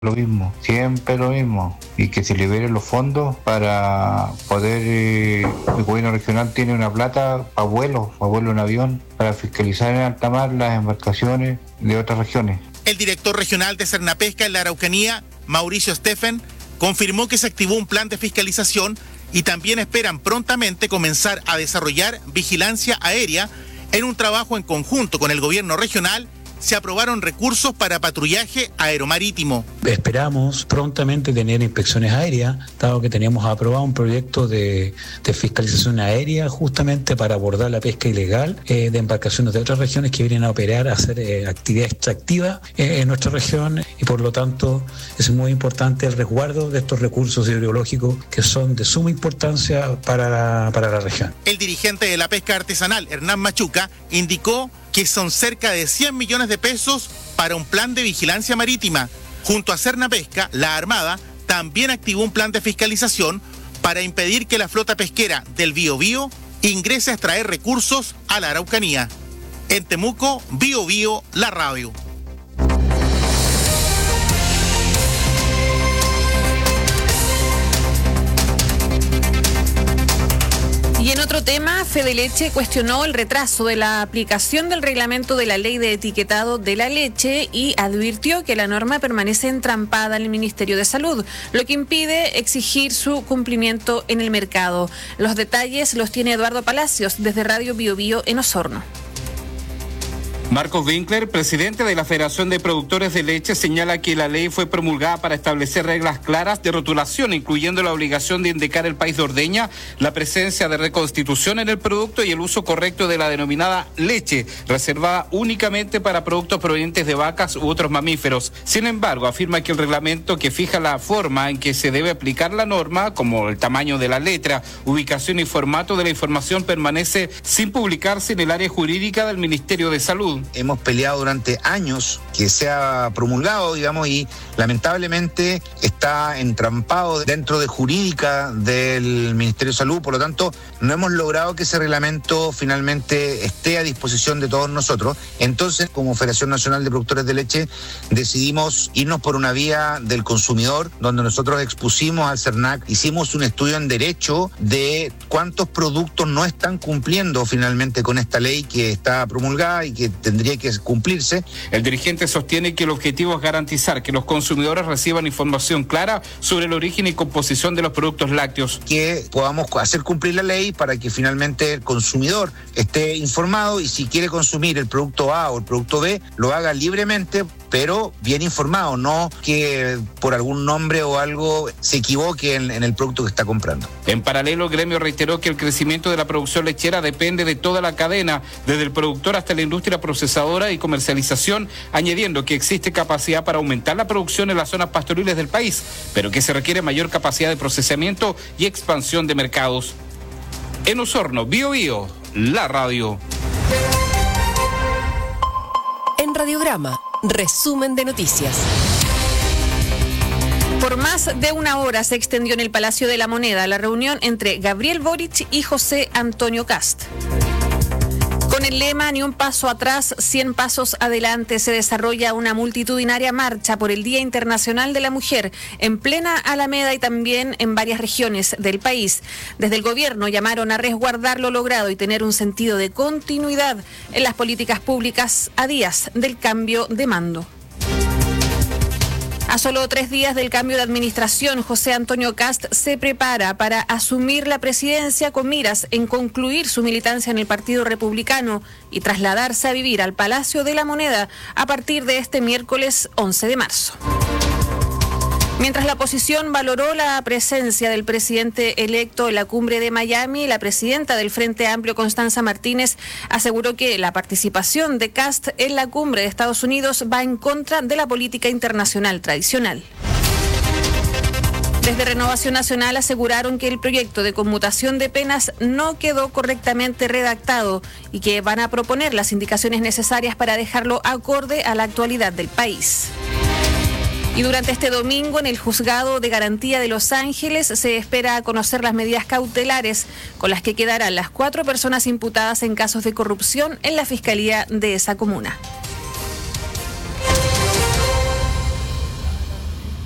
lo mismo, siempre lo mismo, y que se liberen los fondos para poder, el gobierno regional tiene una plata para vuelo en avión, para fiscalizar en alta mar las embarcaciones de otras regiones. El director regional de Cernapesca en la Araucanía, Mauricio Steffen, confirmó que se activó un plan de fiscalización y también esperan prontamente comenzar a desarrollar vigilancia aérea. En un trabajo en conjunto con el gobierno regional, se aprobaron recursos para patrullaje aeromarítimo. Esperamos prontamente tener inspecciones aéreas, dado que teníamos aprobado un proyecto de fiscalización aérea justamente para abordar la pesca ilegal de embarcaciones de otras regiones que vienen a operar, a hacer actividad extractiva en nuestra región, y por lo tanto es muy importante el resguardo de estos recursos hidrológicos que son de suma importancia para la región. El dirigente de la pesca artesanal, Hernán Machuca, indicó que son cerca de 100 millones de pesos para un plan de vigilancia marítima. Junto a Cernapesca, la Armada también activó un plan de fiscalización para impedir que la flota pesquera del Biobío ingrese a extraer recursos a la Araucanía. En Temuco, Biobío, la radio. Y en otro tema, Fedeleche cuestionó el retraso de la aplicación del reglamento de la ley de etiquetado de la leche y advirtió que la norma permanece entrampada en el Ministerio de Salud, lo que impide exigir su cumplimiento en el mercado. Los detalles los tiene Eduardo Palacios desde Radio Biobío en Osorno. Marcos Winkler, presidente de la Federación de Productores de Leche, señala que la ley fue promulgada para establecer reglas claras de rotulación, incluyendo la obligación de indicar el país de ordeña, la presencia de reconstitución en el producto y el uso correcto de la denominada leche, reservada únicamente para productos provenientes de vacas u otros mamíferos. Sin embargo, afirma que el reglamento que fija la forma en que se debe aplicar la norma, como el tamaño de la letra, ubicación y formato de la información, permanece sin publicarse en el área jurídica del Ministerio de Salud. Hemos peleado durante años que sea promulgado, digamos, y lamentablemente está entrampado dentro de jurídica del Ministerio de Salud. Por lo tanto, no hemos logrado que ese reglamento finalmente esté a disposición de todos nosotros. Entonces, como Federación Nacional de Productores de Leche, decidimos irnos por una vía del consumidor, donde nosotros expusimos al CERNAC, hicimos un estudio en derecho de cuántos productos no están cumpliendo finalmente con esta ley que está promulgada y que tendría que cumplirse. El dirigente sostiene que el objetivo es garantizar que los consumidores reciban información clara sobre el origen y composición de los productos lácteos. Que podamos hacer cumplir la ley para que finalmente el consumidor esté informado y si quiere consumir el producto A o el producto B, lo haga libremente, pero bien informado, no que por algún nombre o algo se equivoque en el producto que está comprando. En paralelo, el gremio reiteró que el crecimiento de la producción lechera depende de toda la cadena, desde el productor hasta la industria procesadora y comercialización, añadiendo que existe capacidad para aumentar la producción en las zonas pastoriles del país, pero que se requiere mayor capacidad de procesamiento y expansión de mercados. En Osorno, Biobío, la radio. En Radiograma, resumen de noticias. Por más de una hora se extendió en el Palacio de la Moneda la reunión entre Gabriel Boric y José Antonio Kast. Con el lema "Ni un paso atrás, 100 pasos adelante", se desarrolla una multitudinaria marcha por el Día Internacional de la Mujer en plena Alameda y también en varias regiones del país. Desde el gobierno llamaron a resguardar lo logrado y tener un sentido de continuidad en las políticas públicas a días del cambio de mando. A solo 3 días del cambio de administración, José Antonio Kast se prepara para asumir la presidencia con miras en concluir su militancia en el Partido Republicano y trasladarse a vivir al Palacio de la Moneda a partir de este miércoles 11 de marzo. Mientras la oposición valoró la presencia del presidente electo en la cumbre de Miami, la presidenta del Frente Amplio, Constanza Martínez, aseguró que la participación de Kast en la cumbre de Estados Unidos va en contra de la política internacional tradicional. Desde Renovación Nacional aseguraron que el proyecto de conmutación de penas no quedó correctamente redactado y que van a proponer las indicaciones necesarias para dejarlo acorde a la actualidad del país. Y durante este domingo, en el Juzgado de Garantía de Los Ángeles, se espera conocer las medidas cautelares con las que quedarán las 4 personas imputadas en casos de corrupción en la Fiscalía de esa comuna.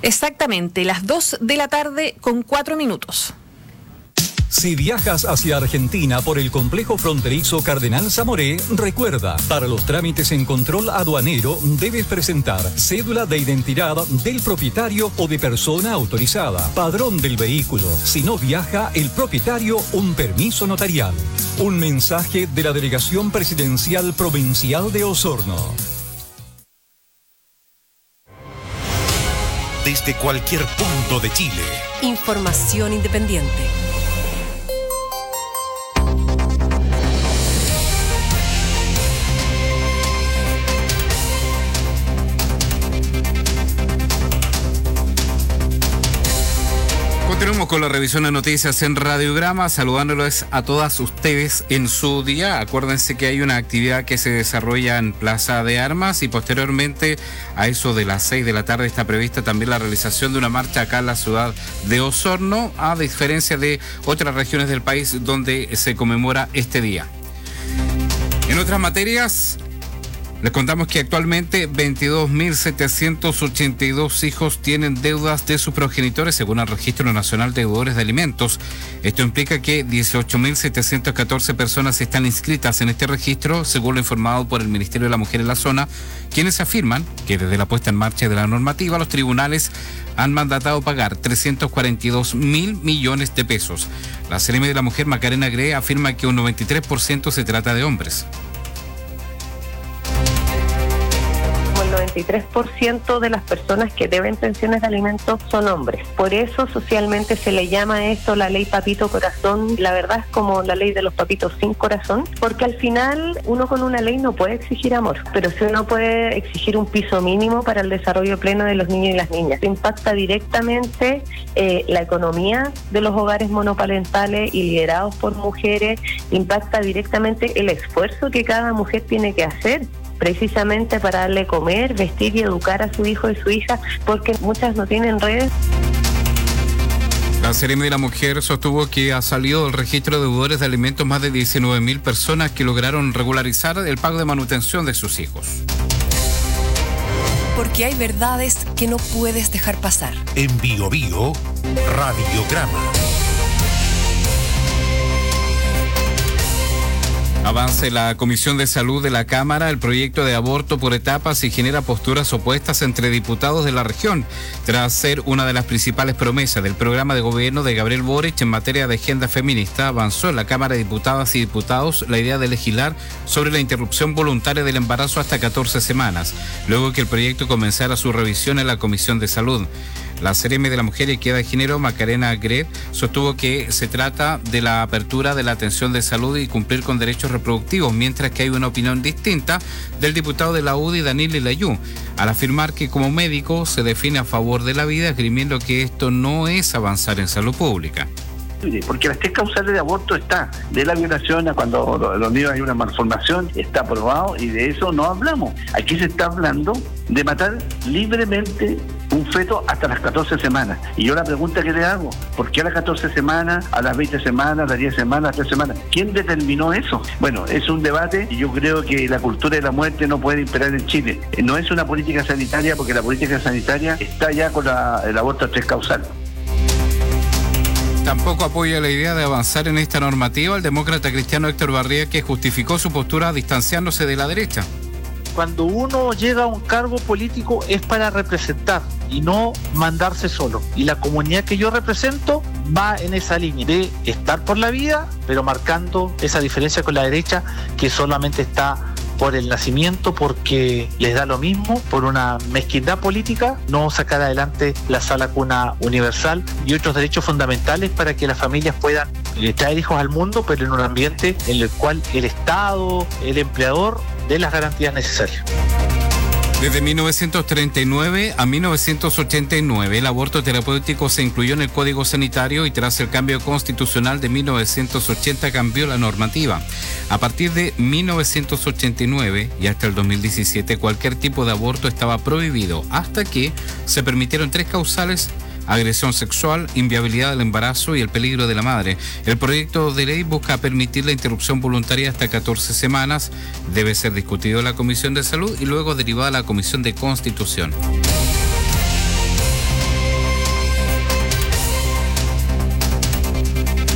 Exactamente, las 2:04 p.m. Si viajas hacia Argentina por el complejo fronterizo Cardenal Zamoré, recuerda, para los trámites en control aduanero debes presentar cédula de identidad del propietario o de persona autorizada, padrón del vehículo. Si no viaja el propietario, un permiso notarial. Un mensaje de la Delegación Presidencial Provincial de Osorno. Desde cualquier punto de Chile. Información independiente. Continuamos con la revisión de noticias en Radiograma, saludándoles a todas ustedes en su día. Acuérdense que hay una actividad que se desarrolla en Plaza de Armas y posteriormente a eso de las 6 de la tarde está prevista también la realización de una marcha acá en la ciudad de Osorno, a diferencia de otras regiones del país donde se conmemora este día. En otras materias, les contamos que actualmente 22.782 hijos tienen deudas de sus progenitores según el Registro Nacional de Deudores de Alimentos. Esto implica que 18.714 personas están inscritas en este registro, según lo informado por el Ministerio de la Mujer en la zona, quienes afirman que desde la puesta en marcha de la normativa, los tribunales han mandatado pagar 342.000 millones de pesos. La CRM de la Mujer, Macarena Gre, afirma que un 93% se trata de hombres. El 93% de las personas que deben pensiones de alimentos son hombres. Por eso socialmente se le llama a esto la ley Papito Corazón. La verdad es como la ley de los papitos sin corazón, porque al final uno con una ley no puede exigir amor, pero sí uno puede exigir un piso mínimo para el desarrollo pleno de los niños y las niñas. Impacta directamente la economía de los hogares monoparentales y liderados por mujeres, impacta directamente el esfuerzo que cada mujer tiene que hacer precisamente para darle comer, vestir y educar a su hijo y su hija, porque muchas no tienen redes. La CRM de la Mujer sostuvo que ha salido del registro de deudores de alimentos más de 19.000 personas que lograron regularizar el pago de manutención de sus hijos. Porque hay verdades que no puedes dejar pasar. En Bio Bio, Radiograma. Avance la Comisión de Salud de la Cámara el proyecto de aborto por etapas y genera posturas opuestas entre diputados de la región, tras ser una de las principales promesas del programa de gobierno de Gabriel Boric en materia de agenda feminista. Avanzó en la Cámara de Diputadas y Diputados la idea de legislar sobre la interrupción voluntaria del embarazo hasta 14 semanas, luego que el proyecto comenzara su revisión en la Comisión de Salud. La CRM de la Mujer y Equidad de Género, Macarena Gret, sostuvo que se trata de la apertura de la atención de salud y cumplir con derechos reproductivos, mientras que hay una opinión distinta del diputado de la UDI, Danilo Layú, al afirmar que como médico se define a favor de la vida, esgrimiendo que esto no es avanzar en salud pública. Porque las 3 causales de aborto está, de la violación a cuando los niños hay una malformación, está aprobado y de eso no hablamos. Aquí se está hablando de matar libremente un feto hasta las 14 semanas. Y yo la pregunta que le hago, ¿por qué a las 14 semanas, a las 20 semanas, a las 10 semanas, a las 3 semanas? ¿Quién determinó eso? Bueno, es un debate y yo creo que la cultura de la muerte no puede imperar en Chile. No es una política sanitaria, porque la política sanitaria está ya con el aborto a 3 causales. Tampoco apoya la idea de avanzar en esta normativa el demócrata cristiano Héctor Barría, que justificó su postura distanciándose de la derecha. Cuando uno llega a un cargo político es para representar y no mandarse solo. Y la comunidad que yo represento va en esa línea de estar por la vida, pero marcando esa diferencia con la derecha que solamente está por el nacimiento, porque les da lo mismo, por una mezquindad política, no sacar adelante la sala cuna universal y otros derechos fundamentales para que las familias puedan traer hijos al mundo, pero en un ambiente en el cual el Estado, el empleador, dé las garantías necesarias. Desde 1939 a 1989, el aborto terapéutico se incluyó en el Código Sanitario y tras el cambio constitucional de 1980 cambió la normativa. A partir de 1989 y hasta el 2017, cualquier tipo de aborto estaba prohibido hasta que se permitieron 3 causales: agresión sexual, inviabilidad del embarazo y el peligro de la madre. El proyecto de ley busca permitir la interrupción voluntaria hasta 14 semanas. Debe ser discutido en la Comisión de Salud y luego derivada a la Comisión de Constitución.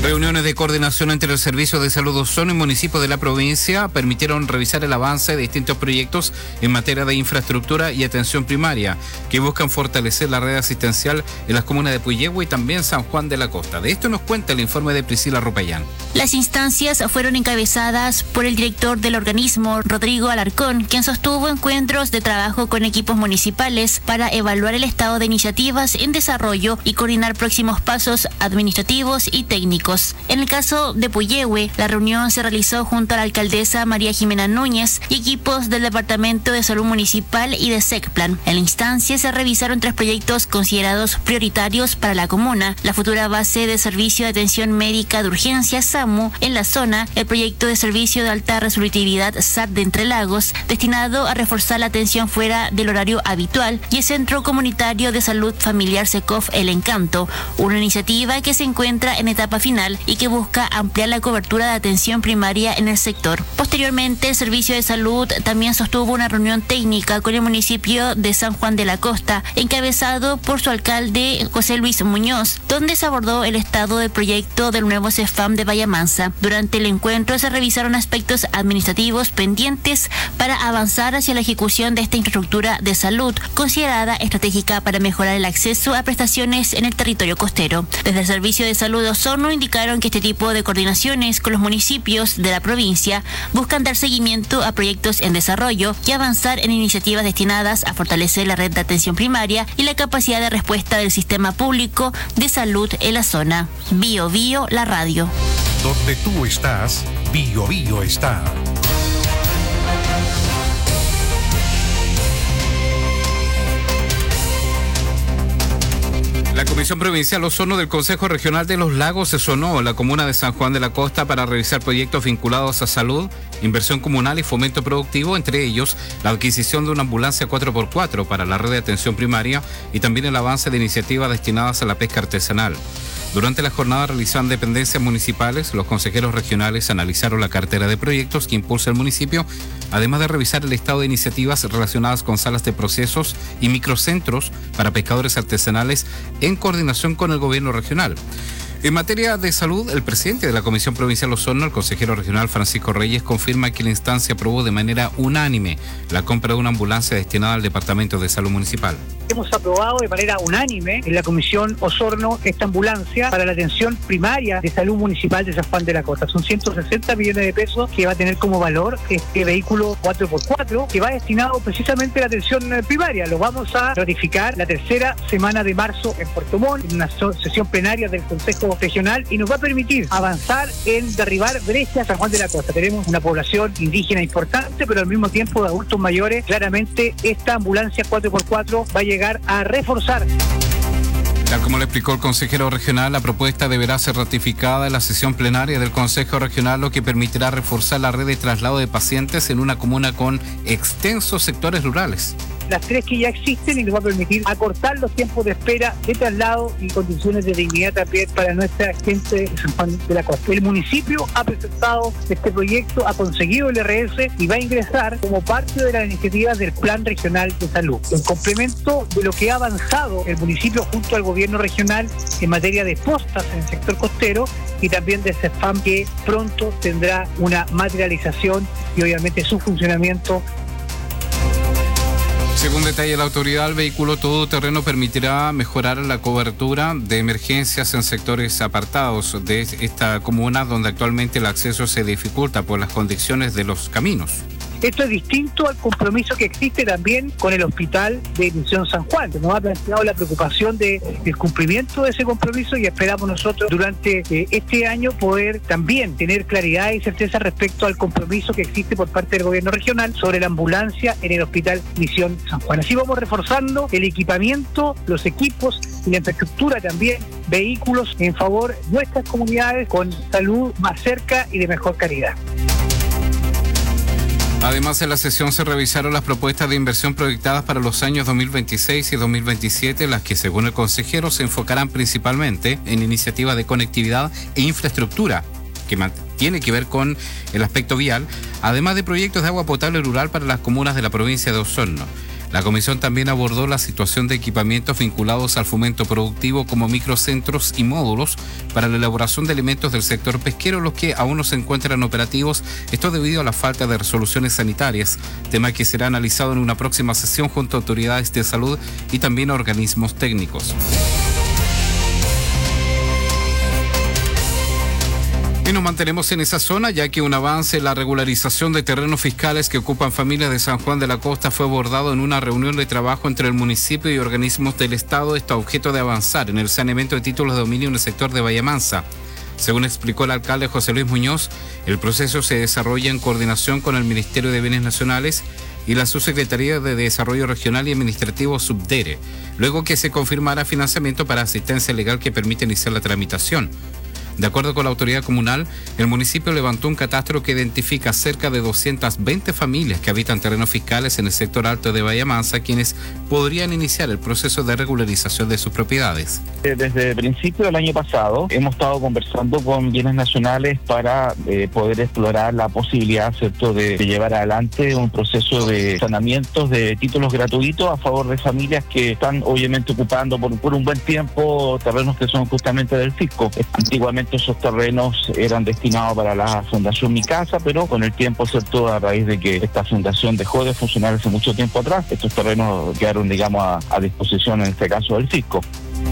Reuniones de coordinación entre el Servicio de Salud Osorno y municipios de la provincia permitieron revisar el avance de distintos proyectos en materia de infraestructura y atención primaria que buscan fortalecer la red asistencial en las comunas de Puyehue y también San Juan de la Costa. De esto nos cuenta el informe de Priscila Rupayán. Las instancias fueron encabezadas por el director del organismo, Rodrigo Alarcón, quien sostuvo encuentros de trabajo con equipos municipales para evaluar el estado de iniciativas en desarrollo y coordinar próximos pasos administrativos y técnicos. En el caso de Puyehue, la reunión se realizó junto a la alcaldesa María Jimena Núñez y equipos del Departamento de Salud Municipal y de SECPLAN. En la instancia se revisaron 3 proyectos considerados prioritarios para la comuna: la futura base de servicio de atención médica de urgencia SAMU en la zona, el proyecto de servicio de alta resolutividad SAT de Entre Lagos, destinado a reforzar la atención fuera del horario habitual, y el Centro Comunitario de Salud Familiar SECOF El Encanto, una iniciativa que se encuentra en etapa final y que busca ampliar la cobertura de atención primaria en el sector. Posteriormente, el Servicio de Salud también sostuvo una reunión técnica con el municipio de San Juan de la Costa, encabezado por su alcalde José Luis Muñoz, donde se abordó el estado del proyecto del nuevo CEFAM de Bahía Mansa. Durante el encuentro se revisaron aspectos administrativos pendientes para avanzar hacia la ejecución de esta infraestructura de salud, considerada estratégica para mejorar el acceso a prestaciones en el territorio costero. Desde el Servicio de Salud de Osorno indicaron que este tipo de coordinaciones con los municipios de la provincia buscan dar seguimiento a proyectos en desarrollo y avanzar en iniciativas destinadas a fortalecer la red de atención primaria y la capacidad de respuesta del sistema público de salud en la zona. Bio Bio, la radio. Donde tú estás, Bio Bio está. La Comisión Provincial Osorno del Consejo Regional de los Lagos se sonó en la comuna de San Juan de la Costa para revisar proyectos vinculados a salud, inversión comunal y fomento productivo, entre ellos la adquisición de una ambulancia 4x4 para la red de atención primaria y también el avance de iniciativas destinadas a la pesca artesanal. Durante la jornada realizada en dependencias municipales, los consejeros regionales analizaron la cartera de proyectos que impulsa el municipio, además de revisar el estado de iniciativas relacionadas con salas de procesos y microcentros para pescadores artesanales en coordinación con el gobierno regional. En materia de salud, el presidente de la Comisión Provincial Osorno, el consejero regional Francisco Reyes, confirma que la instancia aprobó de manera unánime la compra de una ambulancia destinada al Departamento de Salud Municipal. Hemos aprobado de manera unánime en la Comisión Osorno esta ambulancia para la atención primaria de salud municipal de San Juan de la Costa. Son 160 millones de pesos que va a tener como valor este vehículo 4x4 que va destinado precisamente a la atención primaria. Lo vamos a ratificar la tercera semana de marzo en Puerto Montt, en una sesión plenaria del Consejo Regional, y nos va a permitir avanzar en derribar brechas a San Juan de la Costa. Tenemos una población indígena importante, pero al mismo tiempo de adultos mayores. Claramente esta ambulancia 4x4 va a llegar a reforzar. Tal como le explicó el consejero regional, la propuesta deberá ser ratificada en la sesión plenaria del Consejo Regional, lo que permitirá reforzar la red de traslado de pacientes en una comuna con extensos sectores rurales. Las 3 que ya existen, y nos va a permitir acortar los tiempos de espera de traslado y condiciones de dignidad también para nuestra gente de San Juan de la Costa. El municipio ha presentado este proyecto, ha conseguido el RS y va a ingresar como parte de las iniciativas del Plan Regional de Salud. En complemento de lo que ha avanzado el municipio junto al gobierno regional en materia de postas en el sector costero y también de CEFAM, que pronto tendrá una materialización y obviamente su funcionamiento. Según detalla la autoridad, el vehículo todoterreno permitirá mejorar la cobertura de emergencias en sectores apartados de esta comuna, donde actualmente el acceso se dificulta por las condiciones de los caminos. Esto es distinto al compromiso que existe también con el Hospital de Misión San Juan. Nos ha planteado la preocupación del cumplimiento de ese compromiso y esperamos nosotros durante este año poder también tener claridad y certeza respecto al compromiso que existe por parte del gobierno regional sobre la ambulancia en el Hospital Misión San Juan. Así vamos reforzando el equipamiento, los equipos y la infraestructura también, vehículos en favor de nuestras comunidades con salud más cerca y de mejor calidad. Además, en la sesión se revisaron las propuestas de inversión proyectadas para los años 2026 y 2027, las que, según el consejero, se enfocarán principalmente en iniciativas de conectividad e infraestructura, que tiene que ver con el aspecto vial, además de proyectos de agua potable rural para las comunas de la provincia de Osorno. La comisión también abordó la situación de equipamientos vinculados al fomento productivo como microcentros y módulos para la elaboración de alimentos del sector pesquero, los que aún no se encuentran operativos, esto debido a la falta de resoluciones sanitarias, tema que será analizado en una próxima sesión junto a autoridades de salud y también a organismos técnicos. Y nos mantenemos en esa zona, ya que un avance en la regularización de terrenos fiscales que ocupan familias de San Juan de la Costa fue abordado en una reunión de trabajo entre el municipio y organismos del Estado. Esto a objeto de avanzar en el saneamiento de títulos de dominio en el sector de Bahía Mansa. Según explicó el alcalde José Luis Muñoz, el proceso se desarrolla en coordinación con el Ministerio de Bienes Nacionales y la Subsecretaría de Desarrollo Regional y Administrativo Subdere, luego que se confirmará financiamiento para asistencia legal que permite iniciar la tramitación. De acuerdo con la autoridad comunal, el municipio levantó un catastro que identifica cerca de 220 familias que habitan terrenos fiscales en el sector alto de Bahía Mansa, quienes podrían iniciar el proceso de regularización de sus propiedades. Desde el principio del año pasado hemos estado conversando con bienes nacionales para poder explorar la posibilidad, ¿cierto?, de llevar adelante un proceso de saneamientos de títulos gratuitos a favor de familias que están obviamente ocupando por un buen tiempo terrenos que son justamente del fisco. Antiguamente esos terrenos eran destinados para la Fundación Mi Casa, pero con el tiempo, ¿cierto?, a raíz de que esta fundación dejó de funcionar hace mucho tiempo atrás, estos terrenos quedaron, digamos, a disposición, en este caso, del fisco.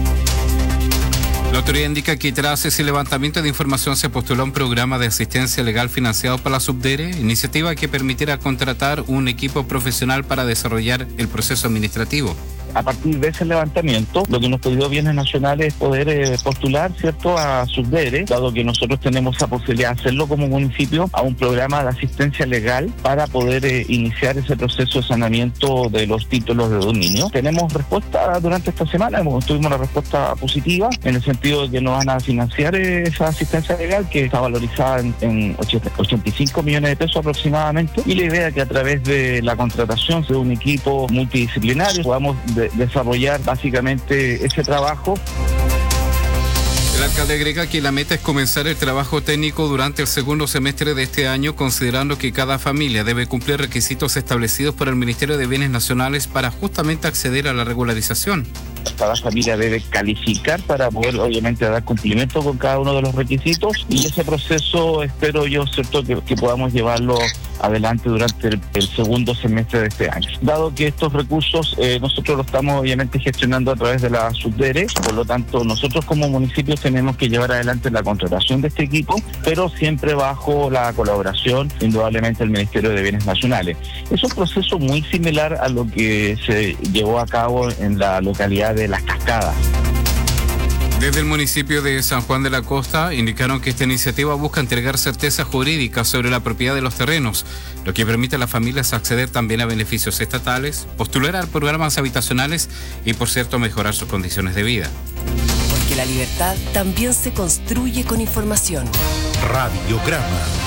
La autoridad indica que tras ese levantamiento de información se postuló un programa de asistencia legal financiado por la Subdere, iniciativa que permitirá contratar un equipo profesional para desarrollar el proceso administrativo. A partir de ese levantamiento, lo que nos pidió Bienes Nacionales es poder postular, ¿cierto?, a Subdere, dado que nosotros tenemos esa posibilidad de hacerlo como municipio, a un programa de asistencia legal para poder iniciar ese proceso de saneamiento de los títulos de dominio. Tenemos respuesta durante esta semana, tuvimos una respuesta positiva en el sentido de que nos van a financiar esa asistencia legal, que está valorizada en 85 millones de pesos aproximadamente, y la idea es que a través de la contratación de un equipo multidisciplinario podamos desarrollar básicamente ese trabajo. El alcalde agrega que la meta es comenzar el trabajo técnico durante el segundo semestre de este año, considerando que cada familia debe cumplir requisitos establecidos por el Ministerio de Bienes Nacionales para justamente acceder a la regularización. Cada familia debe calificar para poder, obviamente, dar cumplimiento con cada uno de los requisitos, y ese proceso espero yo, ¿cierto?, que podamos llevarlo adelante durante el segundo semestre de este año. Dado que estos recursos nosotros los estamos obviamente gestionando a través de la Subdere, por lo tanto nosotros como municipios tenemos que llevar adelante la contratación de este equipo, pero siempre bajo la colaboración indudablemente del Ministerio de Bienes Nacionales. Es un proceso muy similar a lo que se llevó a cabo en la localidad de Las Cascadas. Desde el municipio de San Juan de la Costa indicaron que esta iniciativa busca entregar certeza jurídica sobre la propiedad de los terrenos, lo que permite a las familias acceder también a beneficios estatales, postular a programas habitacionales y, por cierto, mejorar sus condiciones de vida. Porque la libertad también se construye con información. Radiograma.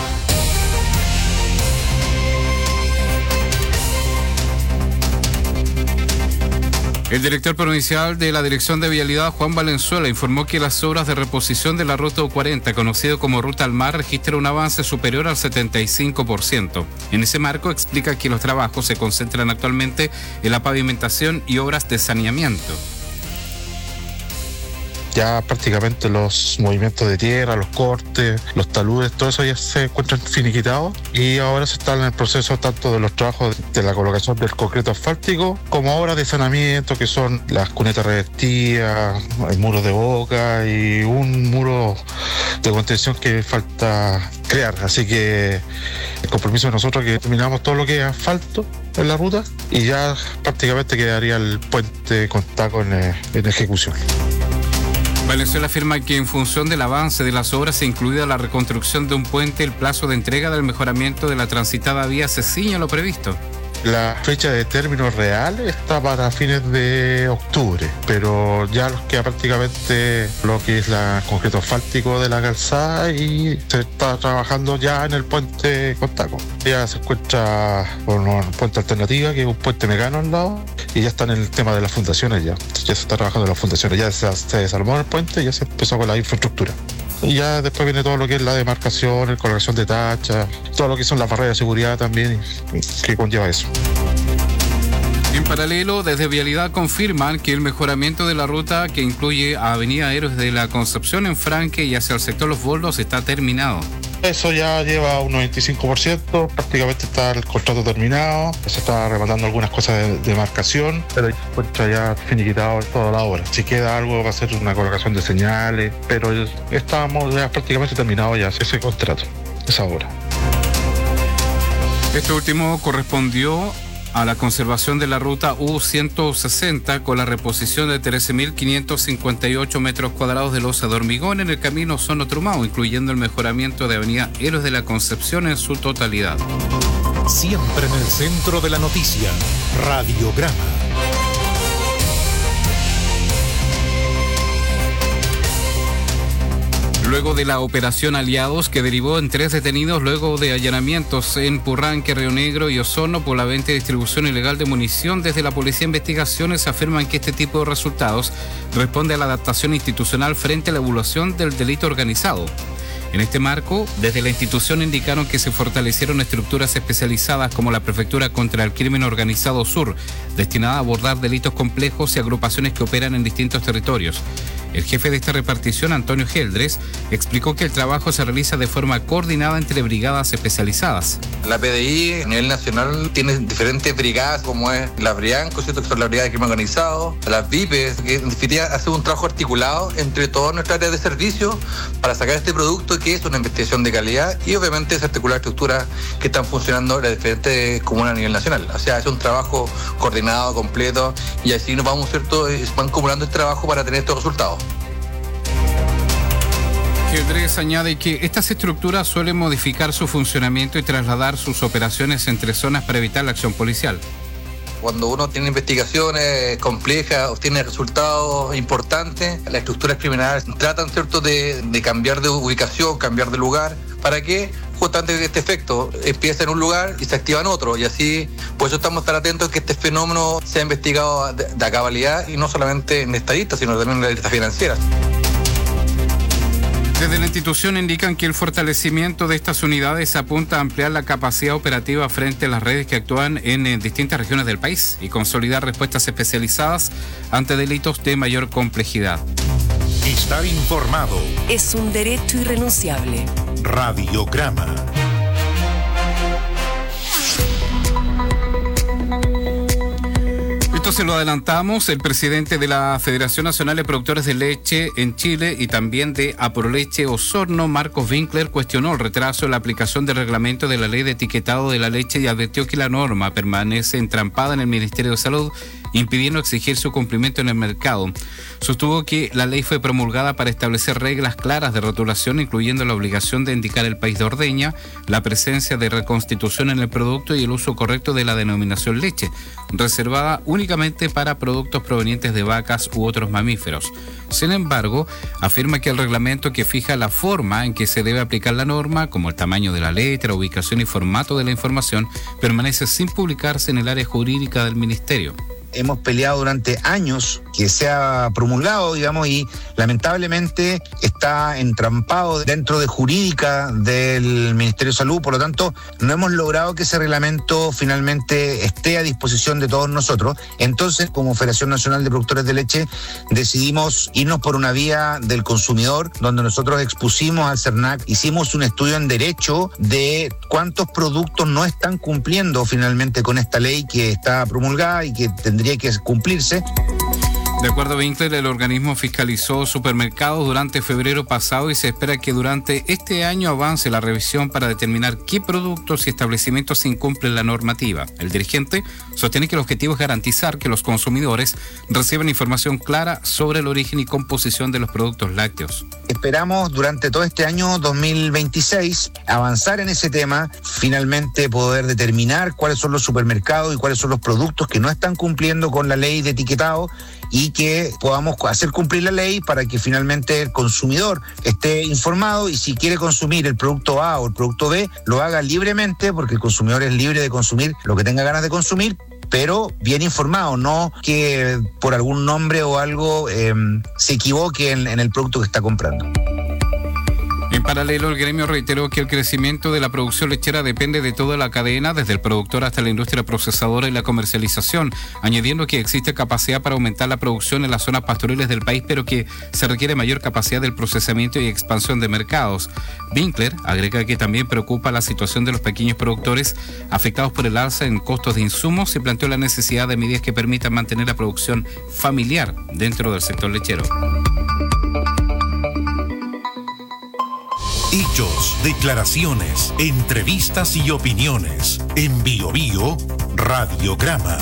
El director provincial de la Dirección de Vialidad, Juan Valenzuela, informó que las obras de reposición de la Ruta 40, conocido como Ruta al Mar, registran un avance superior al 75%. En ese marco explica que los trabajos se concentran actualmente en la pavimentación y obras de saneamiento. Ya prácticamente los movimientos de tierra, los cortes, los taludes, todo eso ya se encuentran finiquitados, y ahora se está en el proceso tanto de los trabajos de la colocación del concreto asfáltico como obras de saneamiento, que son las cunetas revestidas, el muro de boca y un muro de contención que falta crear. Así que el compromiso de nosotros es que terminamos todo lo que es asfalto en la ruta y ya prácticamente quedaría el puente con taco en ejecución. Valenzuela afirma que en función del avance de las obras, incluida la reconstrucción de un puente, el plazo de entrega del mejoramiento de la transitada vía se ciñe a lo previsto. La fecha de término real está para fines de octubre, pero ya nos queda prácticamente lo que es el concreto asfáltico de la calzada y se está trabajando ya en el puente con taco. Ya se encuentra con un puente alternativa, que es un puente mecano al lado, y ya están en el tema de las fundaciones ya. Ya se está trabajando en las fundaciones, ya se desarmó el puente y ya se empezó con la infraestructura. Y ya después viene todo lo que es la demarcación, la colocación de tachas, todo lo que son las barreras de seguridad también, que conlleva eso. En paralelo, desde Vialidad confirman que el mejoramiento de la ruta que incluye a Avenida Héroes de la Concepción en Franque y hacia el sector Los Boldos está terminado. Eso ya lleva un 95%, prácticamente está el contrato terminado, se está rematando algunas cosas de marcación, pero se encuentra ya finiquitado toda la obra. Si queda algo va a ser una colocación de señales, pero estamos ya prácticamente terminados ya ese contrato, esa obra. Este último correspondió a la conservación de la ruta U-160 con la reposición de 13.558 metros cuadrados de losa de hormigón en el camino Osorno Trumao, incluyendo el mejoramiento de Avenida Héroes de la Concepción en su totalidad. Siempre en el centro de la noticia, Radiograma. Luego de la operación Aliados, que derivó en 3 detenidos luego de allanamientos en Purranque, Río Negro y Osorno por la venta y distribución ilegal de munición, desde la Policía de Investigaciones afirman que este tipo de resultados responde a la adaptación institucional frente a la evaluación del delito organizado. En este marco, desde la institución indicaron que se fortalecieron estructuras especializadas como la Prefectura contra el Crimen Organizado Sur, destinada a abordar delitos complejos y agrupaciones que operan en distintos territorios. El jefe de esta repartición, Antonio Geldres, explicó que el trabajo se realiza de forma coordinada entre brigadas especializadas. La PDI a nivel nacional tiene diferentes brigadas, como es la BRIANCO, ¿cierto?, que son la Brigada de Crimen Organizado, las VIPES, que en definitiva hace un trabajo articulado entre todas nuestras áreas de servicio para sacar este producto que es una investigación de calidad y obviamente desarticular estructuras que están funcionando en las diferentes comunas a nivel nacional. O sea, es un trabajo coordinado, completo, y así nos vamos, ¿cierto?, van acumulando el trabajo para tener estos resultados. Geldres añade que estas estructuras suelen modificar su funcionamiento y trasladar sus operaciones entre zonas para evitar la acción policial. Cuando uno tiene investigaciones complejas, obtiene resultados importantes, las estructuras criminales tratan, ¿cierto?, de cambiar de ubicación, cambiar de lugar, para que justamente este efecto empiece en un lugar y se activa en otro. Y así, por eso estamos tan atentos a que este fenómeno sea investigado de cabalidad y no solamente en estadistas, sino también en las listas financieras. Desde la institución indican que el fortalecimiento de estas unidades apunta a ampliar la capacidad operativa frente a las redes que actúan en distintas regiones del país y consolidar respuestas especializadas ante delitos de mayor complejidad. Estar informado es un derecho irrenunciable. Radiograma. Esto se lo adelantamos. El presidente de la Federación Nacional de Productores de Leche en Chile y también de Aproleche Osorno, Marcos Winkler, cuestionó el retraso en la aplicación del reglamento de la ley de etiquetado de la leche y advirtió que la norma permanece entrampada en el Ministerio de Salud, impidiendo exigir su cumplimiento en el mercado. Sostuvo que la ley fue promulgada para establecer reglas claras de rotulación, incluyendo la obligación de indicar el país de ordeña, la presencia de reconstitución en el producto y el uso correcto de la denominación leche, reservada únicamente para productos provenientes de vacas u otros mamíferos. Sin embargo, afirma que el reglamento que fija la forma en que se debe aplicar la norma, como el tamaño de la letra, ubicación y formato de la información, permanece sin publicarse en el área jurídica del Ministerio. Hemos peleado durante años que sea promulgado, digamos, y lamentablemente está entrampado dentro de jurídica del Ministerio de Salud. Por lo tanto, no hemos logrado que ese reglamento finalmente esté a disposición de todos nosotros. Entonces, como Federación Nacional de Productores de Leche, decidimos irnos por una vía del consumidor, donde nosotros expusimos al CERNAC, hicimos un estudio en derecho de cuántos productos no están cumpliendo finalmente con esta ley que está promulgada y que tendría que cumplirse. De acuerdo a Winkler, el organismo fiscalizó supermercados durante febrero pasado y se espera que durante este año avance la revisión para determinar qué productos y establecimientos incumplen la normativa. El dirigente sostiene que el objetivo es garantizar que los consumidores reciban información clara sobre el origen y composición de los productos lácteos. Esperamos durante todo este año 2026 avanzar en ese tema, finalmente poder determinar cuáles son los supermercados y cuáles son los productos que no están cumpliendo con la ley de etiquetado y que podamos hacer cumplir la ley para que finalmente el consumidor esté informado y si quiere consumir el producto A o el producto B, lo haga libremente, porque el consumidor es libre de consumir lo que tenga ganas de consumir, pero bien informado, no que por algún nombre o algo se equivoque en el producto que está comprando. En paralelo, el gremio reiteró que el crecimiento de la producción lechera depende de toda la cadena, desde el productor hasta la industria procesadora y la comercialización, añadiendo que existe capacidad para aumentar la producción en las zonas pastoriles del país, pero que se requiere mayor capacidad del procesamiento y expansión de mercados. Winkler agrega que también preocupa la situación de los pequeños productores afectados por el alza en costos de insumos y planteó la necesidad de medidas que permitan mantener la producción familiar dentro del sector lechero. Hechos, declaraciones, entrevistas y opiniones. En Bio Bio, Radiograma.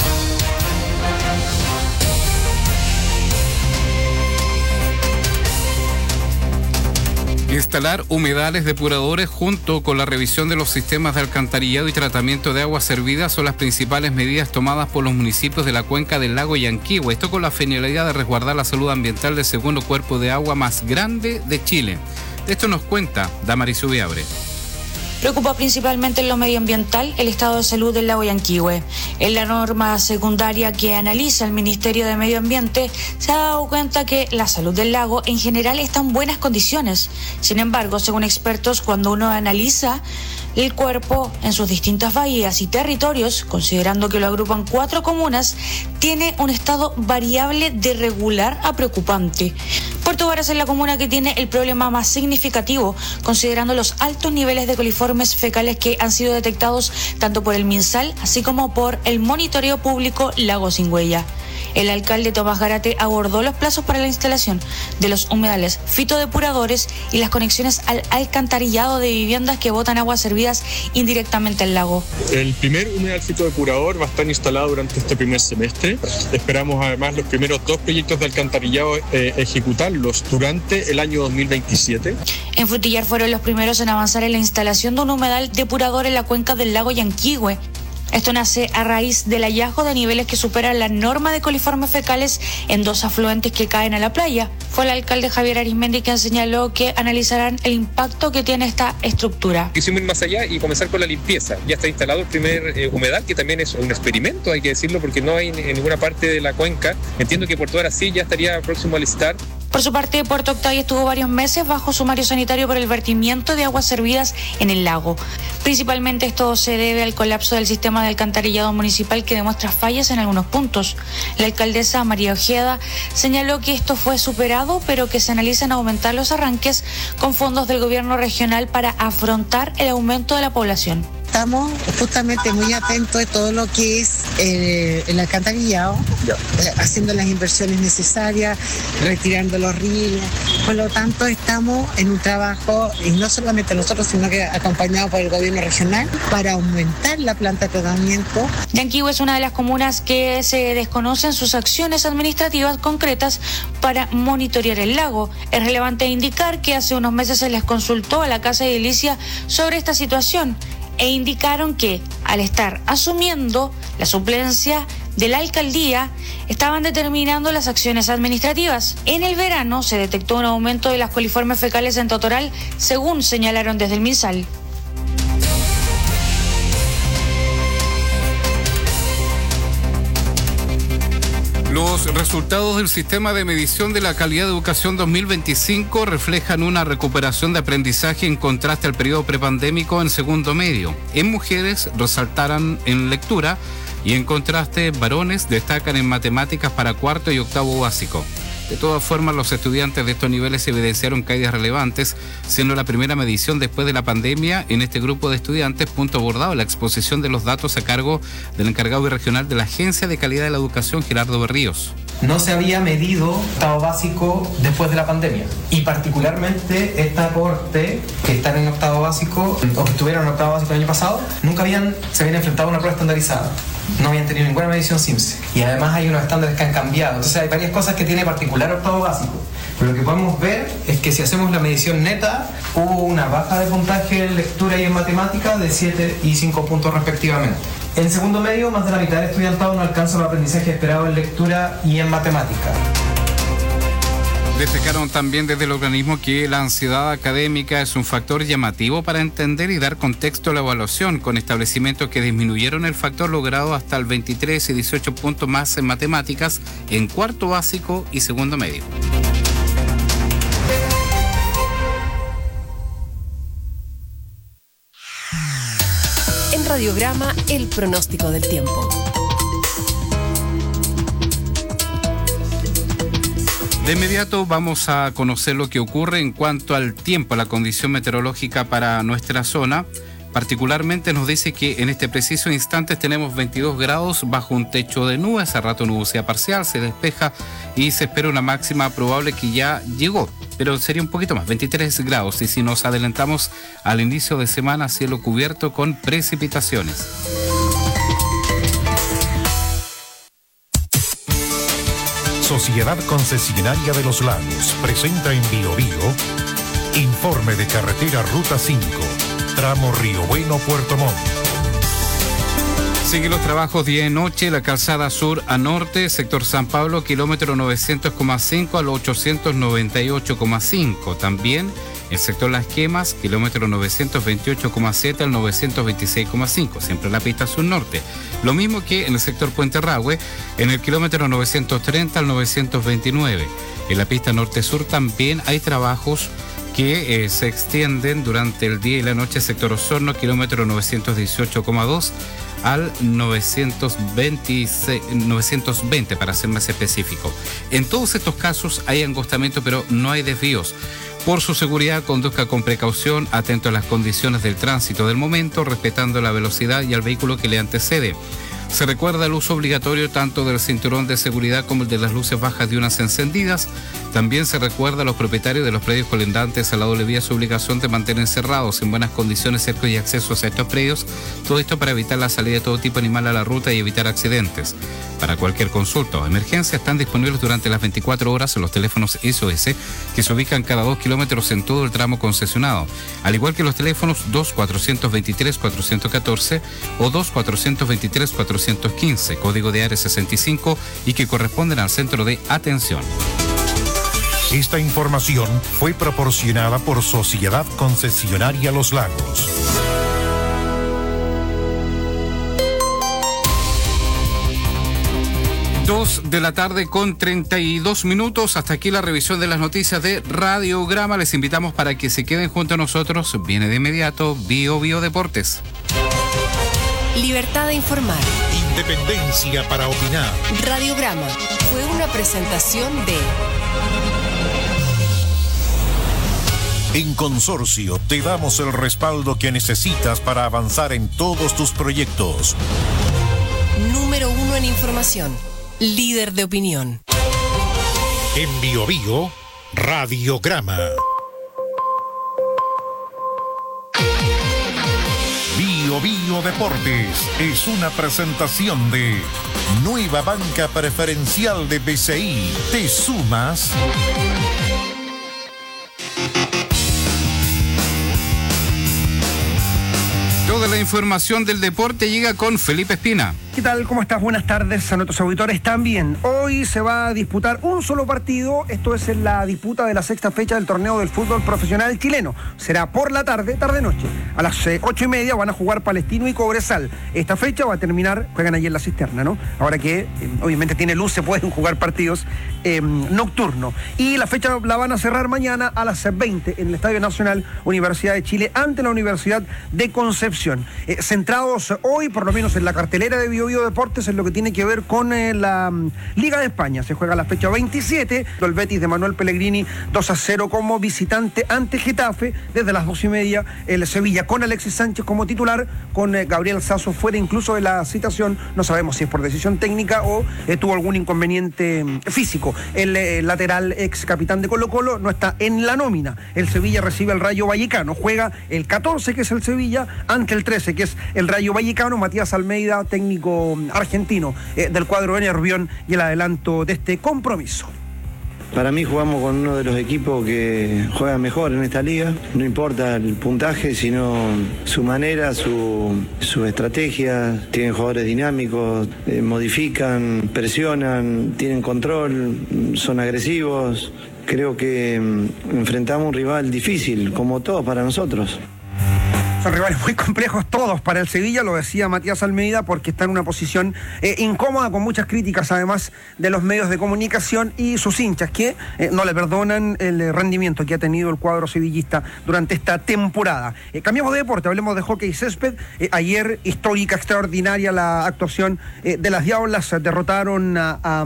Instalar humedales depuradores junto con la revisión de los sistemas de alcantarillado y tratamiento de aguas servidas son las principales medidas tomadas por los municipios de la cuenca del lago Yanquihue. Esto con la finalidad de resguardar la salud ambiental del segundo cuerpo de agua más grande de Chile. De esto nos cuenta Damaris Ubiabre. Preocupa principalmente en lo medioambiental el estado de salud del lago Yanquihue. En la norma secundaria que analiza el Ministerio de Medio Ambiente se ha dado cuenta que la salud del lago en general está en buenas condiciones. Sin embargo, según expertos, cuando uno analiza el cuerpo en sus distintas bahías y territorios, considerando que lo agrupan 4 comunas, tiene un estado variable de regular a preocupante. Puerto Varas es la comuna que tiene el problema más significativo, considerando los altos niveles de coliformes fecales que han sido detectados tanto por el MinSal así como por el monitoreo público Lago Sin Huella. El alcalde Tomás Garate abordó los plazos para la instalación de los humedales fitodepuradores y las conexiones al alcantarillado de viviendas que botan aguas servidas indirectamente al lago. El primer humedal fitodepurador va a estar instalado durante este primer semestre. Esperamos además los primeros 2 proyectos de alcantarillado ejecutarlos durante el año 2027. En Frutillar fueron los primeros en avanzar en la instalación de un humedal depurador en la cuenca del lago Yanquihue. Esto nace a raíz del hallazgo de niveles que superan la norma de coliformes fecales en 2 afluentes que caen a la playa. Fue el alcalde Javier Arismendi quien señaló que analizarán el impacto que tiene esta estructura. Quisimos ir más allá y comenzar con la limpieza. Ya está instalado el primer humedal, que también es un experimento, hay que decirlo, porque no hay en ninguna parte de la cuenca. Entiendo que Puerto Varas sí ya estaría próximo a licitar. Por su parte, Puerto Octavio estuvo varios meses bajo sumario sanitario por el vertimiento de aguas servidas en el lago. Principalmente esto se debe al colapso del sistema de alcantarillado municipal que demuestra fallas en algunos puntos. La alcaldesa María Ojeda señaló que esto fue superado, pero que se analizan aumentar los arranques con fondos del gobierno regional para afrontar el aumento de la población. Estamos justamente muy atentos de todo lo que es el alcantarillado, haciendo las inversiones necesarias, retirando los rieles. Por lo tanto, estamos en un trabajo, y no solamente nosotros, sino que acompañado por el gobierno regional, para aumentar la planta de tratamiento. Yanquihue es una de las comunas que se desconocen sus acciones administrativas concretas para monitorear el lago. Es relevante indicar que hace unos meses se les consultó a la Casa de Edilicia sobre esta situación, e indicaron que, al estar asumiendo la suplencia de la alcaldía, estaban determinando las acciones administrativas. En el verano se detectó un aumento de las coliformes fecales en Totoral, según señalaron desde el MinSal. Los resultados del sistema de medición de la calidad de educación 2025 reflejan una recuperación de aprendizaje en contraste al periodo prepandémico en segundo medio. En mujeres resaltaron en lectura y en contraste varones destacan en matemáticas para 4º y 8º básico. De todas formas, los estudiantes de estos niveles evidenciaron caídas relevantes, siendo la primera medición después de la pandemia en este grupo de estudiantes, punto abordado la exposición de los datos a cargo del encargado regional de la Agencia de Calidad de la Educación, Gerardo Berríos. No se había medido octavo básico después de la pandemia, y particularmente esta cohorte que están en octavo básico o que estuvieron en octavo básico el año pasado nunca se habían enfrentado a una prueba estandarizada, no habían tenido ninguna medición CIMSE, y además hay unos estándares que han cambiado. Entonces hay varias cosas que tiene particular octavo básico, pero lo que podemos ver es que si hacemos la medición neta, hubo una baja de puntaje en lectura y en matemática de 7 y 5 puntos respectivamente. En segundo medio, más de la mitad del estudiantado no alcanza el aprendizaje esperado en lectura y en matemática. Destacaron también desde el organismo que la ansiedad académica es un factor llamativo para entender y dar contexto a la evaluación, con establecimientos que disminuyeron el factor logrado hasta el 23 y 18 puntos más en matemáticas en cuarto básico y segundo medio. Radiograma, el pronóstico del tiempo. De inmediato vamos a conocer lo que ocurre en cuanto al tiempo, la condición meteorológica para nuestra zona. Particularmente nos dice que en este preciso instante tenemos 22 grados bajo un techo de nubes, a rato nubosidad parcial, se despeja y se espera una máxima probable que ya llegó, pero sería un poquito más, 23 grados. Y si nos adelantamos al inicio de semana, cielo cubierto con precipitaciones. Sociedad Concesionaria de los Lagos presenta en Biobío informe de carretera Ruta 5, tramo Río Bueno, Puerto Montt. Siguen los trabajos día y noche, la calzada sur a norte, sector San Pablo, kilómetro 900,5 al 898,5. También el sector Las Quemas, kilómetro 928,7 al 926,5, siempre la pista sur-norte. Lo mismo que en el sector Puente Rahue, en el kilómetro 930 al 929. En la pista norte-sur también hay trabajos que se extienden durante el día y la noche, sector Osorno, kilómetro 918,2 al 920 para ser más específico. En todos estos casos hay angostamiento, pero no hay desvíos. Por su seguridad, conduzca con precaución, atento a las condiciones del tránsito del momento, respetando la velocidad y al vehículo que le antecede. Se recuerda el uso obligatorio tanto del cinturón de seguridad como el de las luces bajas diurnas encendidas. También se recuerda a los propietarios de los predios colindantes a la doble vía su obligación de mantener cerrados en buenas condiciones cercos y accesos a estos predios. Todo esto para evitar la salida de todo tipo de animal a la ruta y evitar accidentes. Para cualquier consulta o emergencia están disponibles durante las 24 horas en los teléfonos SOS que se ubican cada 2 kilómetros en todo el tramo concesionado, al igual que los teléfonos 2423-414 o 2423-415, código de área 65 y que corresponden al centro de atención. Esta información fue proporcionada por Sociedad Concesionaria Los Lagos. De la tarde con 32 minutos. Hasta aquí la revisión de las noticias de Radiograma. Les invitamos para que se queden junto a nosotros. Viene de inmediato Bio Deportes. Libertad de informar. Independencia para opinar. Radiograma fue una presentación de... En Consorcio te damos el respaldo que necesitas para avanzar en todos tus proyectos. Número 1 en información. Líder de opinión. En Biobío, Radiograma. Biobío Deportes es una presentación de Nueva Banca Preferencial de BCI. ¿Te sumas? Toda la información del deporte llega con Felipe Espina. ¿Qué tal? ¿Cómo estás? Buenas tardes a nuestros auditores también. Hoy se va a disputar un solo partido. Esto es en la disputa de la sexta fecha del torneo del fútbol profesional chileno. Será por la tarde-noche. A las 8:30 van a jugar Palestino y Cobresal. Esta fecha va a terminar, juegan allí en la cisterna, ¿no? Ahora que obviamente tiene luz, se pueden jugar partidos nocturnos. Y la fecha la van a cerrar mañana a las 20 en el Estadio Nacional Universidad de Chile ante la Universidad de Concepción. Centrados hoy, por lo menos en la cartelera de Biobío Deportes, en lo que tiene que ver con la Liga de España. Se juega la fecha 27, el Betis de Manuel Pellegrini 2-0 como visitante ante Getafe. Desde las 2:30 el Sevilla con Alexis Sánchez como titular, con Gabriel Sasso fuera incluso de la citación. No sabemos si es por decisión técnica o tuvo algún inconveniente físico. El lateral ex capitán de Colo-Colo no está en la nómina. El Sevilla recibe al Rayo Vallecano. Juega el 14, que es el Sevilla, ante el 13, que es el Rayo Vallecano. Matías Almeida, técnico argentino del cuadro de Nervión, y el adelanto de este compromiso. Para mí jugamos con uno de los equipos que juega mejor en esta liga. No importa el puntaje, sino su manera, su estrategia. Tienen jugadores dinámicos, modifican, presionan, tienen control, son agresivos. Creo que enfrentamos un rival difícil, como todos para nosotros. Son rivales muy complejos todos para el Sevilla, lo decía Matías Almeida, porque está en una posición incómoda, con muchas críticas además de los medios de comunicación y sus hinchas, que no le perdonan el rendimiento que ha tenido el cuadro sevillista durante esta temporada. Cambiamos de deporte, hablemos de hockey césped. Ayer, histórica, extraordinaria la actuación de las Diablas, derrotaron a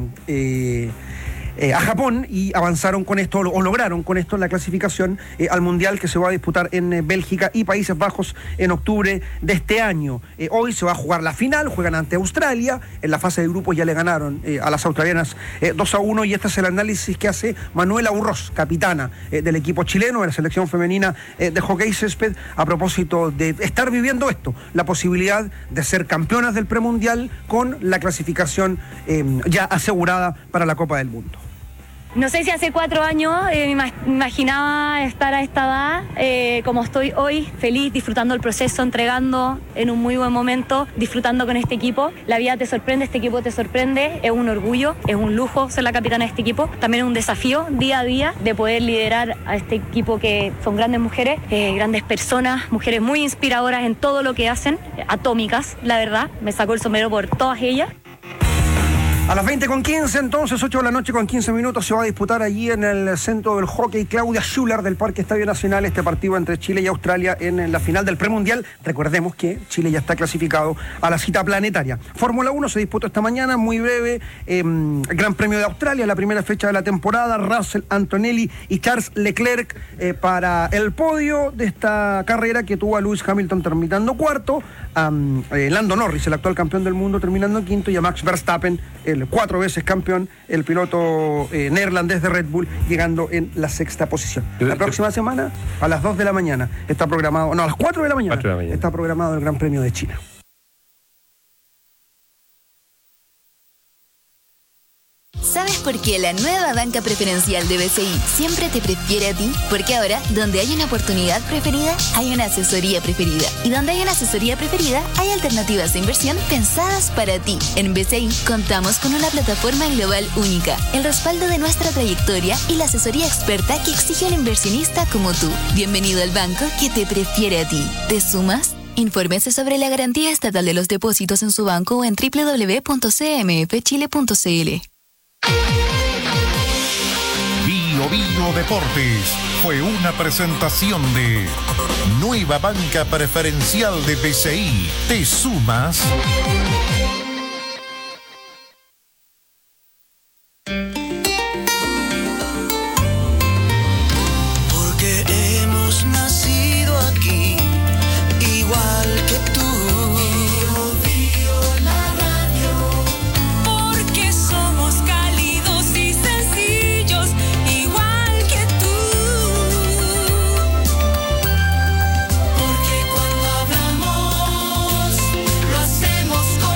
Japón y avanzaron con esto, o lograron con esto la clasificación al Mundial que se va a disputar en Bélgica y Países Bajos en octubre de este año. Hoy se va a jugar la final, juegan ante Australia, en la fase de grupos ya le ganaron a las australianas 2-1, y este es el análisis que hace Manuela Urroz, capitana del equipo chileno, de la selección femenina de hockey césped, a propósito de estar viviendo esto, la posibilidad de ser campeonas del premundial con la clasificación ya asegurada para la Copa del Mundo. No sé si hace 4 años me imaginaba estar a esta edad como estoy hoy, feliz, disfrutando el proceso, entregando en un muy buen momento, disfrutando con este equipo. La vida te sorprende, este equipo te sorprende, es un orgullo, es un lujo ser la capitana de este equipo. También es un desafío día a día de poder liderar a este equipo, que son grandes mujeres, grandes personas, mujeres muy inspiradoras en todo lo que hacen, atómicas, la verdad. Me sacó el sombrero por todas ellas. A las 20:15, entonces, 8 de la noche con 15 minutos, se va a disputar allí en el centro del hockey Claudia Schuller del Parque Estadio Nacional este partido entre Chile y Australia en la final del premundial. Recordemos que Chile ya está clasificado a la cita planetaria. Fórmula 1 se disputó esta mañana, muy breve, Gran Premio de Australia, la primera fecha de la temporada. Russell, Antonelli y Charles Leclerc para el podio de esta carrera, que tuvo a Lewis Hamilton terminando cuarto, a Lando Norris, el actual campeón del mundo, terminando quinto, y a Max Verstappen, el 4 veces campeón, el piloto neerlandés de Red Bull, llegando en la 6ª posición. La próxima semana, a las 2 de la mañana, está programado, no, a las 4 de la mañana, está programado el Gran Premio de China. ¿Sabes por qué la nueva banca preferencial de BCI siempre te prefiere a ti? Porque ahora, donde hay una oportunidad preferida, hay una asesoría preferida. Y donde hay una asesoría preferida, hay alternativas de inversión pensadas para ti. En BCI contamos con una plataforma global única, el respaldo de nuestra trayectoria y la asesoría experta que exige un inversionista como tú. Bienvenido al banco que te prefiere a ti. ¿Te sumas? Infórmese sobre la garantía estatal de los depósitos en su banco o en www.cmfchile.cl. Bio Deportes fue una presentación de Nueva Banca Preferencial de BCI. ¿Te sumas? Porque hemos nacido aquí, igual que tú. Porque cuando hablamos, lo hacemos con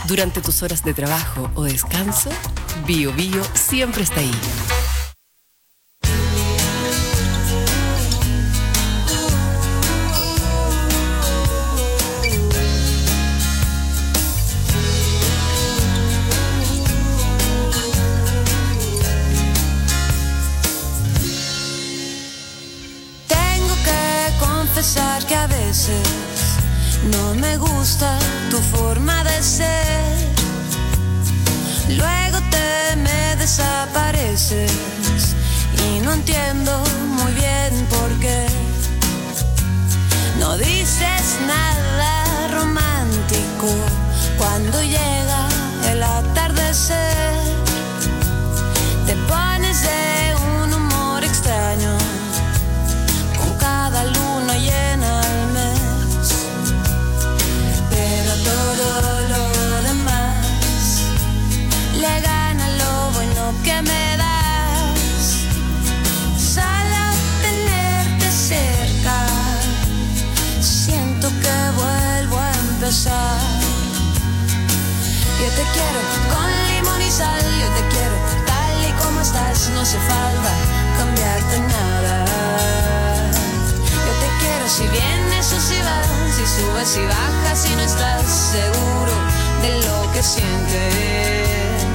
Durante tus horas de trabajo o descanso, Bio Bio siempre está ahí. Tengo que confesar que a veces no me gusta tu forma de ser. Luego te me desapareces y no entiendo muy bien por qué. No dices nada romántico cuando llega el atardecer. Te pones de un humor extraño con cada luna llena al mes. Pero todo lo demás le gana lo bueno que me das. Solo tenerte cerca, siento que vuelvo a empezar. Yo te quiero con limón y sal, yo te quiero tal y como estás, no hace falta cambiarte nada. Yo te quiero si vienes o si vas, si subes y bajas, si no estás seguro de lo que sientes.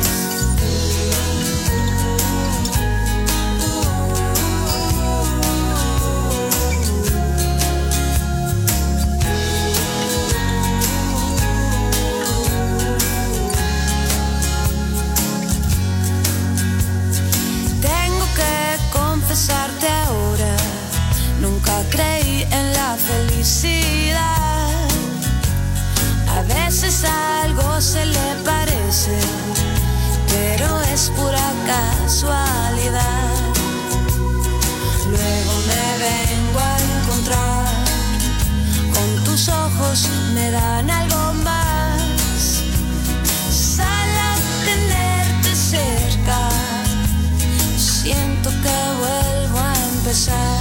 Confesarte ahora, nunca creí en la felicidad. A veces algo se le parece, pero es pura casualidad. Luego me vengo a encontrar con tus ojos, me dan algo más. Solo tenerte cerca, siento que vuelvo a empezar.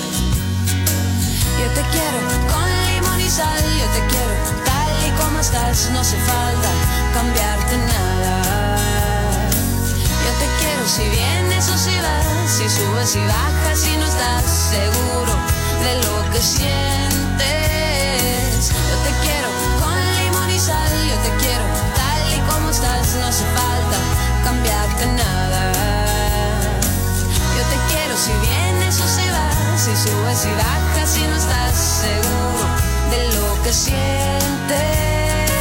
Yo te quiero con limón y sal, yo te quiero tal y como estás, no hace falta cambiarte nada. Yo te quiero si vienes o si vas, si subes y bajas, si no estás seguro de lo que sientes. Yo te quiero con limón y sal, yo te quiero tal y como estás, no hace falta cambiarte nada. Yo te quiero si vienes o si vas, si subes y bajas, si no estás seguro de lo que sientes.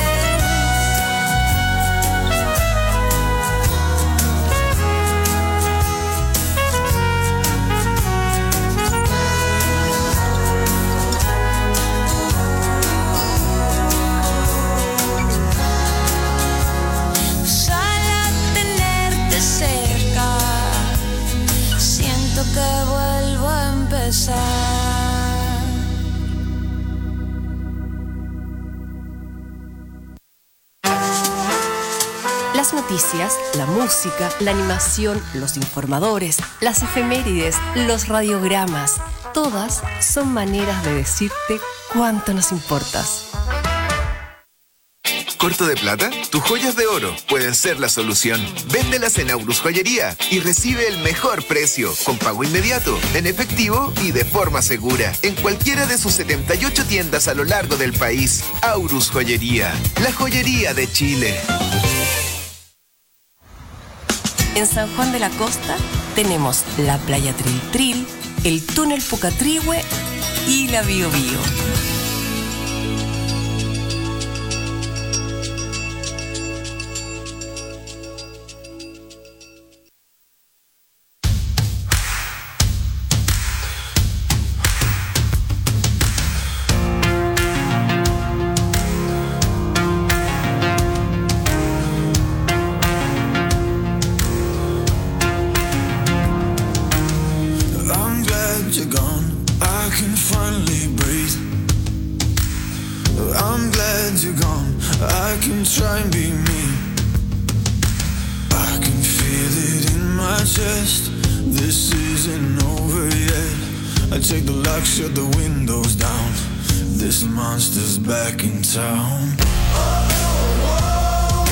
Que vuelvo a empezar. Las noticias, la música, la animación, los informadores, las efemérides, los radiogramas, todas son maneras de decirte cuánto nos importas. ¿Corto de plata? Tus joyas de oro pueden ser la solución. Véndelas en Aurus Joyería y recibe el mejor precio, con pago inmediato, en efectivo y de forma segura, en cualquiera de sus 78 tiendas a lo largo del país. Aurus Joyería, la joyería de Chile. En San Juan de la Costa tenemos la playa Tril Tril, el túnel Pucatrihue y la Bio Bio. Back in town.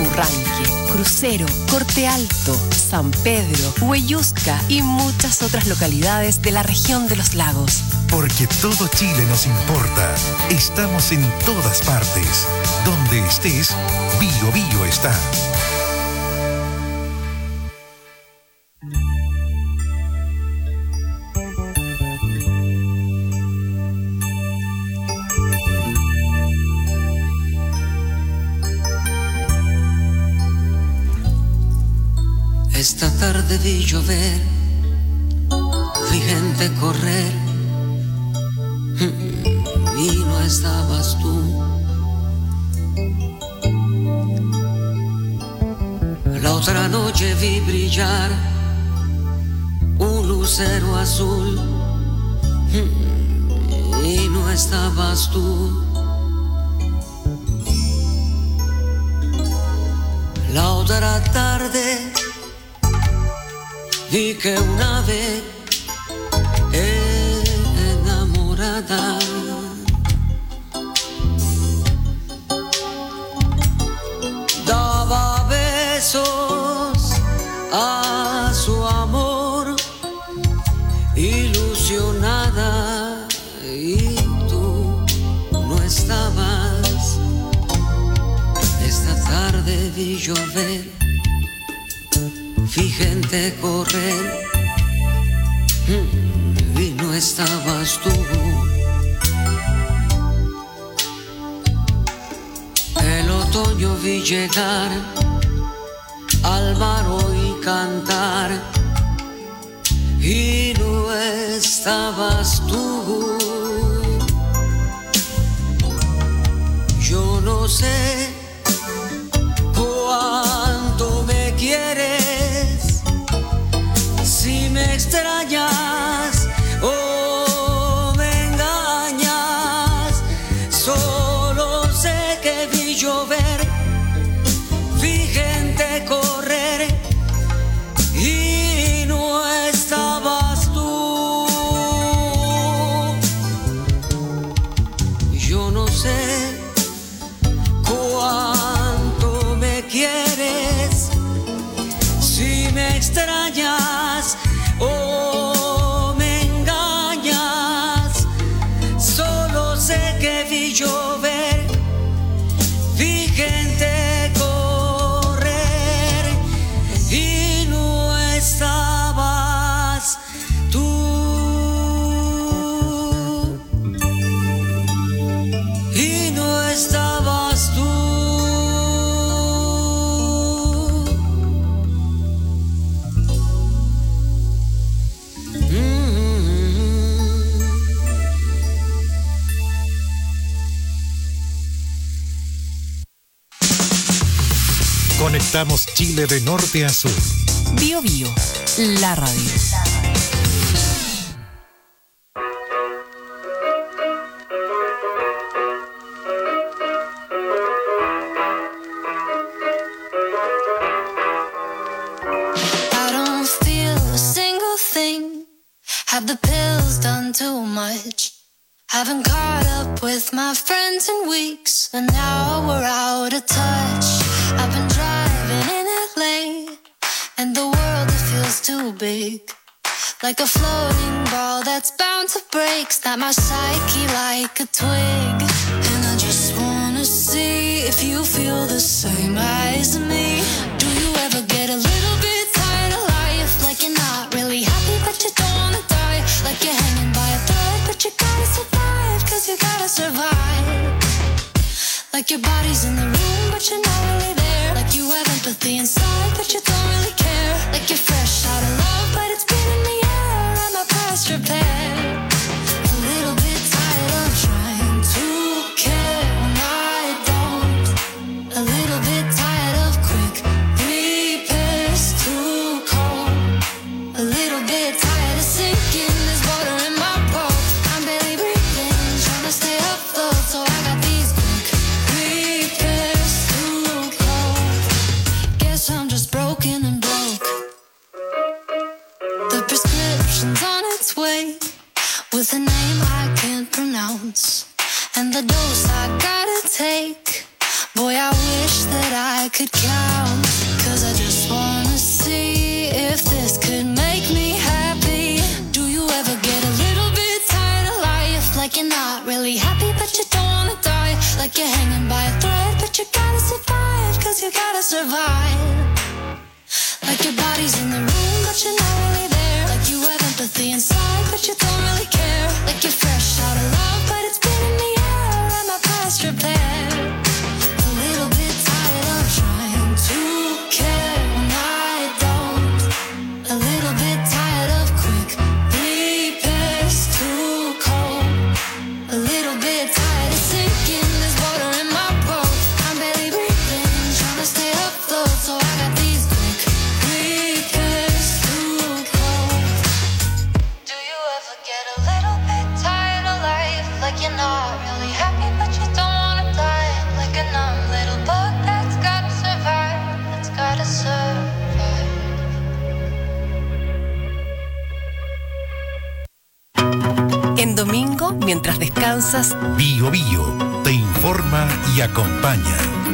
Purranque, Crucero, Corte Alto, San Pedro, Huellusca y muchas otras localidades de la región de los lagos. Porque todo Chile nos importa. Estamos en todas partes. Donde estés, Bio Bio está. Esta tarde vi llover, vi gente correr, y no estabas tú. La otra noche vi brillar un lucero azul, y no estabas tú. La otra tarde vi que una ave enamorada daba besos a su amor, ilusionada, y tú no estabas. Esta tarde vi llover, vi gente correr, y no estabas tú. El otoño vi llegar al mar y cantar, y no estabas tú. Yo no sé cuánto me quieres, si me extrañas o me engañas. Solo sé que vi llover, vi gente correr, y no estabas tú. Yo no sé cuánto me quieres, si me extrañas o me engañas. Solo sé que vi llover, vi gente correr, y no estabas tú. Y no estabas tú. Conectamos Chile de norte a sur. Bio Bio, la radio. I don't feel a single thing. Have the pills done too much? Haven't caught up with my friends in weeks, and now we're out of touch. I've been driving in LA, and the world, it feels too big. Like a floating ball that's bound to break. Snap my psyche like a twig. And I just wanna see if you feel the same as me. Do you ever get a little bit tired of life? Like you're not really happy but you don't wanna die. Like you're hanging by a thread but you gotta survive, cause you gotta survive. Like your body's in the room but you're not really there. Like you have empathy inside but you don't really care. Like you're fresh out of love but it's been in the air. I'm a past repair. A little bit tired of trying to care when I don't. A little bit tired of quick repairs too cold. A little bit tired of sinking. There's water in my boat. I'm barely breathing, trying to stay afloat. So I got these quick repairs too cold. Guess I'm just broken and broke. The prescription's on its way, with a name I can't pronounce, and the dose I gotta take. Boy, I wish that I could count, 'cause I just wanna see if this could make me happy. Do you ever get a little bit tired of life? Like you're not really happy, but you don't wanna die. Like you're hanging by a thread, but you gotta survive, 'cause you gotta survive. Like your body's in the room, but you're not really there. Like you have empathy inside, but you don't really care. Like you're fresh out of love, but it's been in the air, and my past repaired. A little bit tired of trying to care when I don't. A little bit tired of quick repairs, too cold. A little bit tired of sinking, there's water in my boat. I'm barely breathing, trying to stay afloat, so I got these quick repairs, too cold. Do you ever get a little bit tired of life? Like you're not really happy, but you don't wanna die. Like a numb little bug that's gotta survive, that's gotta survive. En domingo, mientras descansas, Bio Bio te informa y acompaña.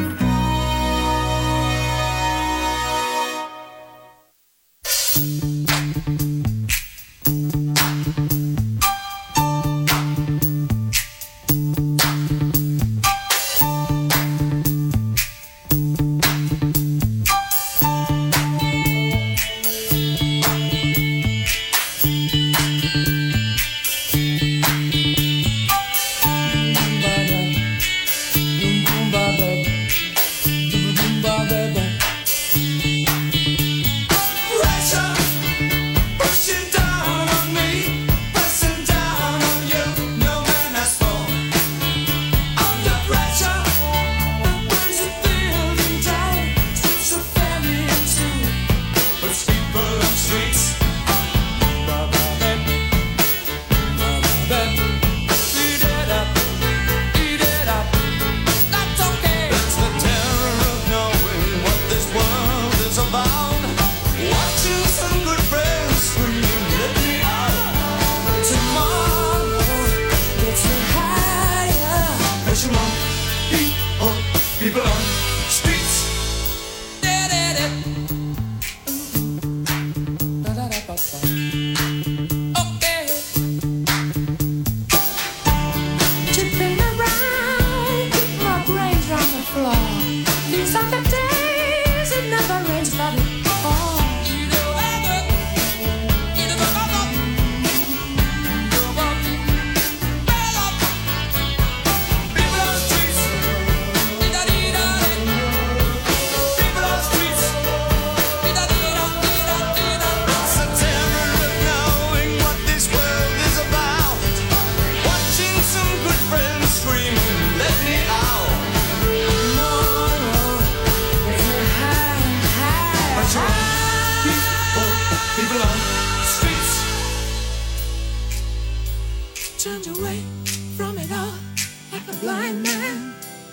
Turned away from it all like a blind man.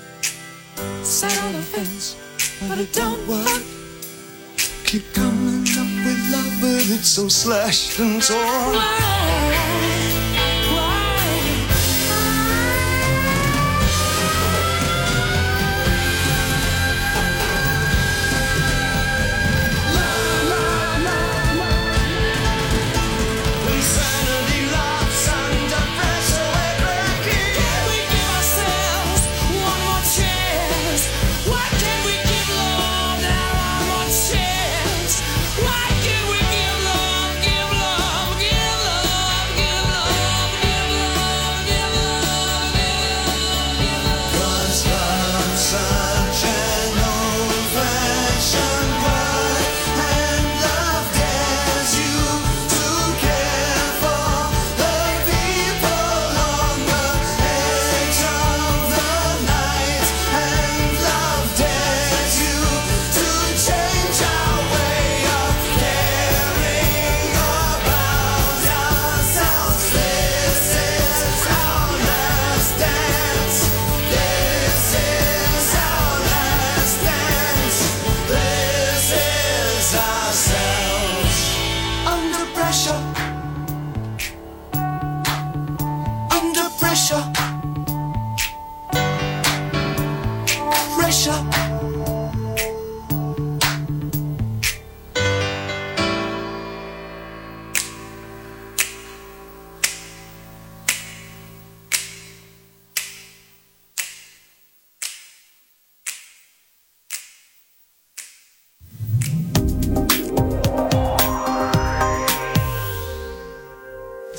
Sat on the fence, but it don't work. Keep coming up with love, but it's so slashed and torn. Why can't we give love, give love, give love?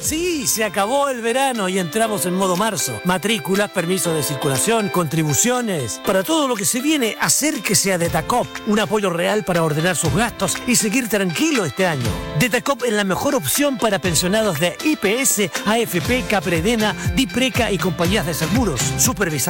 Sí, se acabó el verano y entramos en modo marzo. Matrículas, permisos de circulación, contribuciones. Para todo lo que se viene, acérquese a Detacop. Un apoyo real para ordenar sus gastos y seguir tranquilo este año. Detacop es la mejor opción para pensionados de IPS, AFP, Capredena, Dipreca y compañías de seguros. Supervisar